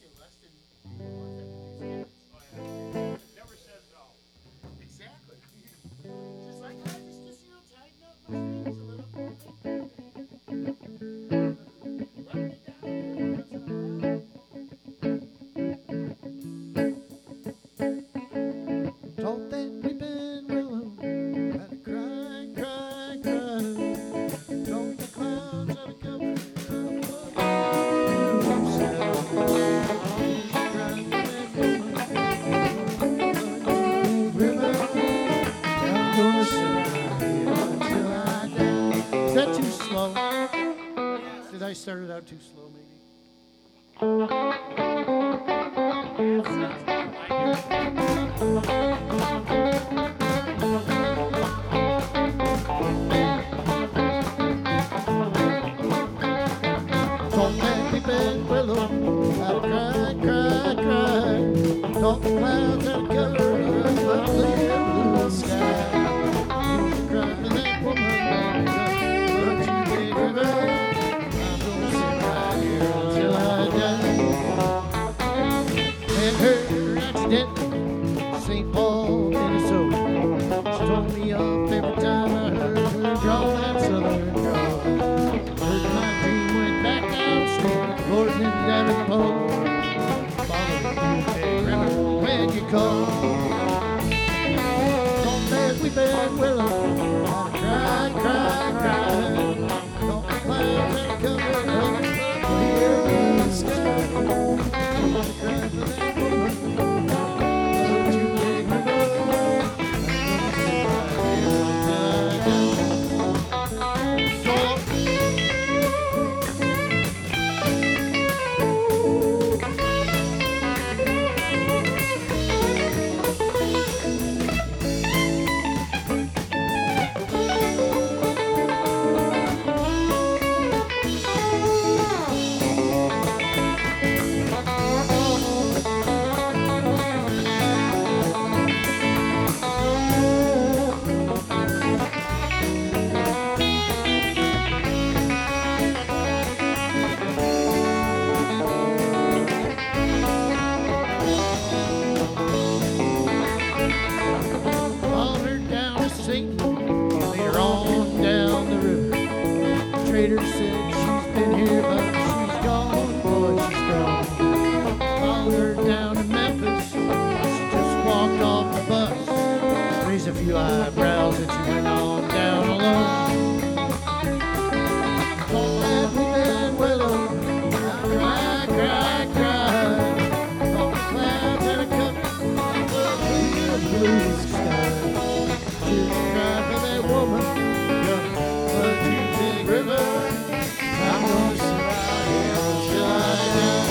Told that weeping willow had to cry, cry, cry. Told the clouds had to cover themselves. Cried for that woman. River, I'm gonna sit right here until I die. Is that too slow? Did I start it out too slow, maybe? Told that weeping willow how to cry, cry, cry. Told the clouds how to cover the clear blue sky. Cried for that woman, but you big river, I'm gonna sit right here until I die. And her accidentally, St. Paul, Minnesota. She told me off every time I heard her draw that southern drawl. Heard my dream went back down the street, Lord and Davenport. Followed the big river when you call. Don't let we bed willow, cry, cry, cry. Don't the clouds that cover up clear blue sky. Cry for that woman, but you big river. Trader said she's been here, but she's gone, boy, she's gone. Followed her down to Memphis, she just walked off the bus. Raised a few eyebrows and she went on down alone. Told that weeping willow, cry, cry, cry. Thought the clouds had a cover the clear blue sky. Just cry for that woman, but you big river, I'm gonna sit right here until I die.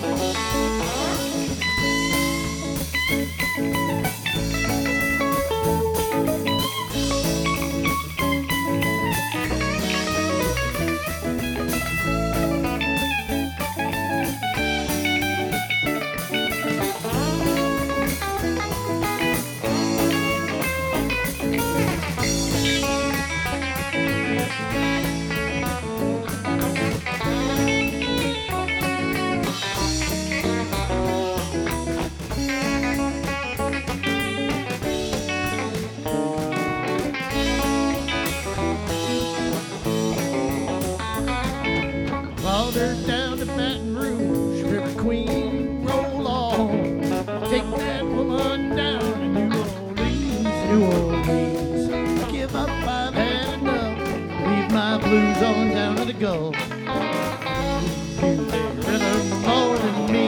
Followed her down to Baton Rouge, River Queen, roll on. Take that woman down to New Orleans, New Orleans. Give up, I've had enough. Leave my blues on down to the Gulf. You big river more than me.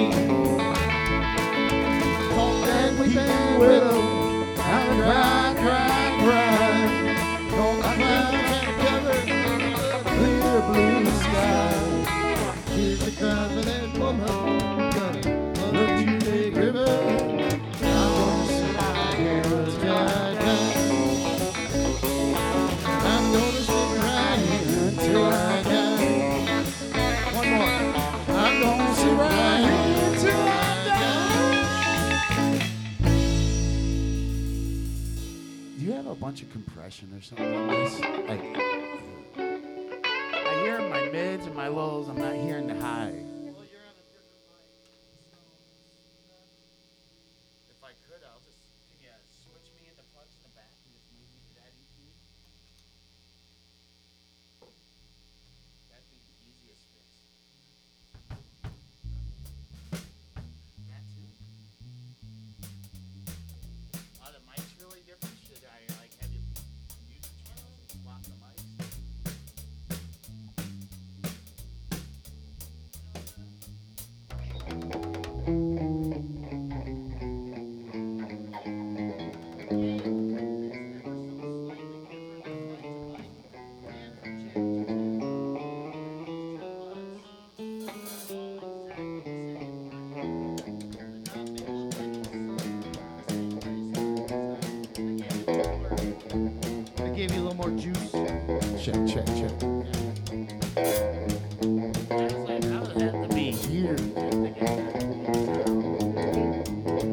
Talk that weeping willow, I cry, cry, cry. Talk the clouds that cover the clear blue sky. Here's the cry for that woman, but you big river, I'm gonna sit right here until I die. I'm gonna sit right here until I die. One more. I'm gonna sit right here until I die. Do you have a bunch of compression or something on this? Like, I hear my mids and my lows. I'm not hearing the high. Well, you're on a different mic. check. I would have to be here just to get that.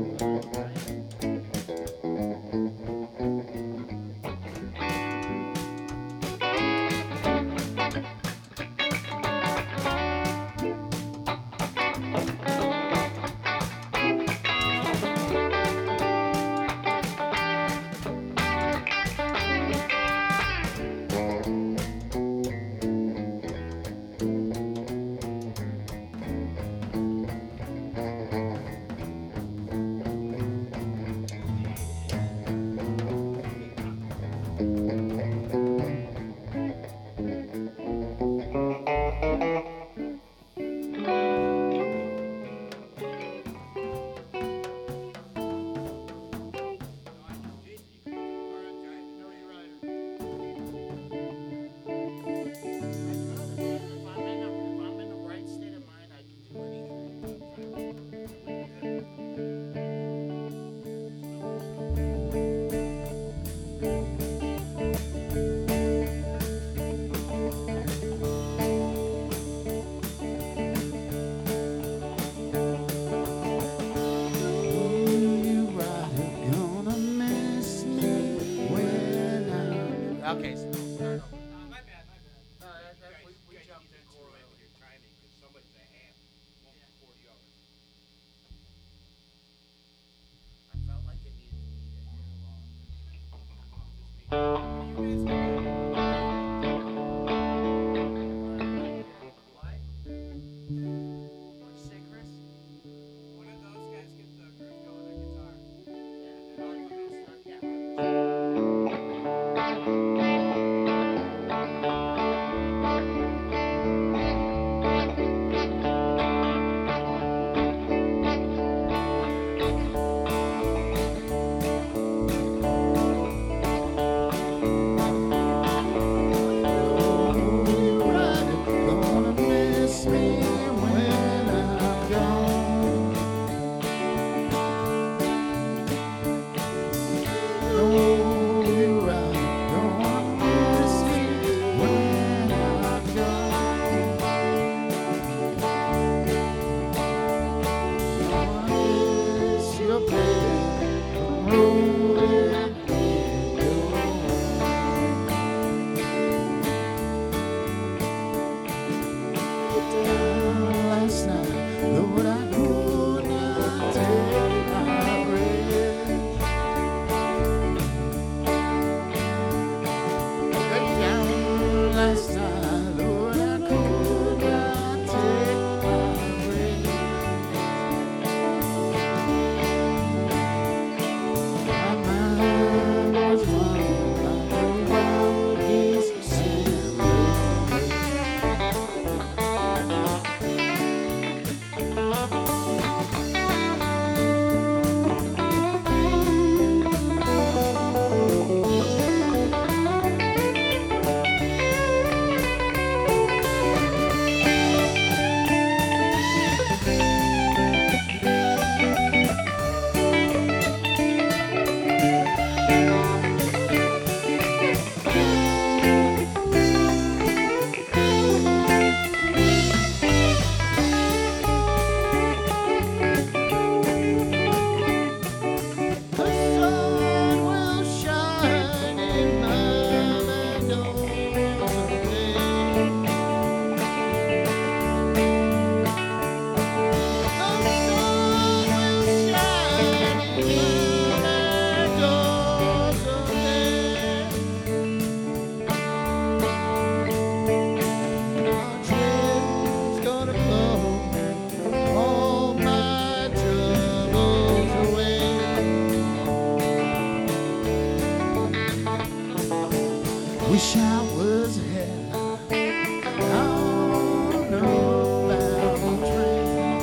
Okay. So My bad. no, we jumped in too Correlate with early. your timing because somebody's a half, one before the other. I felt like it needed to be a year long. Just me. What? What'd you say, Chris? One of those guys get the groove going on guitar. Yeah. Oh, you gonna start? Yeah. Gonna miss me when I'm gone. No, you're right. Gonna miss me when I'm gone. Gonna miss your baby rolling in your last night, Lord, I could not take my breath. Down last night, Lord, I could not take my breath. My mind was running like a wild geese sailing. The sun will shine in my meadows again. The sun will shine in my meadows again. My dreams gonna blow all my troubles away. Wish I was ahead on a bound train.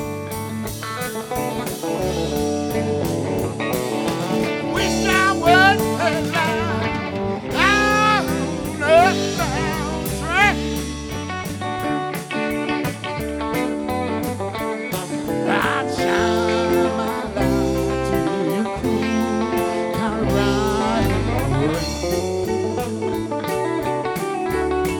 Wish I was ahead on a bound train. I'd shine my light to your cool Colorado rain.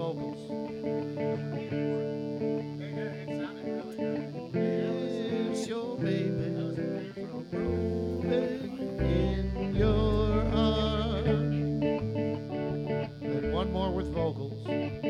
vocals. It sounded really good. It's your baby from rolling in your arms. And one more with vocals.